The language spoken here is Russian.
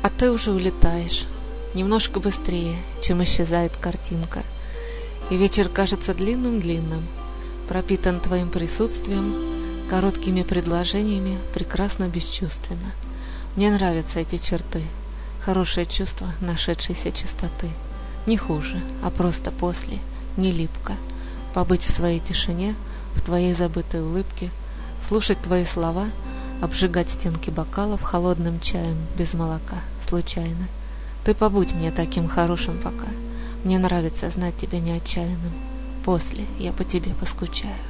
А ты уже улетаешь, немножко быстрее, чем исчезает картинка. И вечер кажется длинным-длинным, пропитан твоим присутствием, короткими предложениями, прекрасно бесчувственно. Мне нравятся эти черты, хорошее чувство нашедшейся чистоты. Не хуже, а просто после, не липко. Побыть в своей тишине, в твоей забытой улыбке, слушать твои слова, обжигать стенки бокалов холодным чаем без молока, случайно. Ты побудь мне таким хорошим пока. Мне нравится знать тебя неотчаянным. После я по тебе поскучаю.